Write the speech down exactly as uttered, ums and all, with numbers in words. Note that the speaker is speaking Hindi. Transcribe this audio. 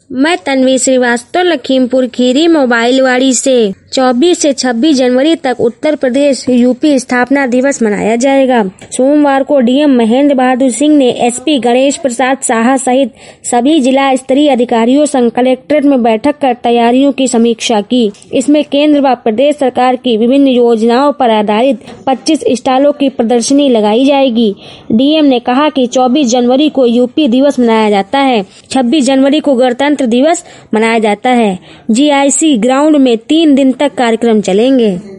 मैं तन्वी श्रीवास्तव, लखीमपुर खीरी, मोबाइलवाड़ी से। चौबीस से छब्बीस जनवरी तक उत्तर प्रदेश यूपी स्थापना दिवस मनाया जाएगा। सोमवार को डीएम महेंद्र बहादुर सिंह ने एसपी गणेश प्रसाद साहा सहित सभी जिला स्तरीय अधिकारियों संग कलेक्ट्रेट में बैठक कर तैयारियों की समीक्षा की। इसमें केंद्र व प्रदेश सरकार की विभिन्न योजनाओं पर आधारित पच्चीस स्टॉलों की प्रदर्शनी लगाई जाएगी। डीएम ने कहा कि चौबीस जनवरी को यूपी दिवस मनाया जाता है, छब्बीस जनवरी को गणतंत्र दिवस मनाया जाता है। जीआईसी ग्राउंड में तीन दिन तक कार्यक्रम चलेंगे।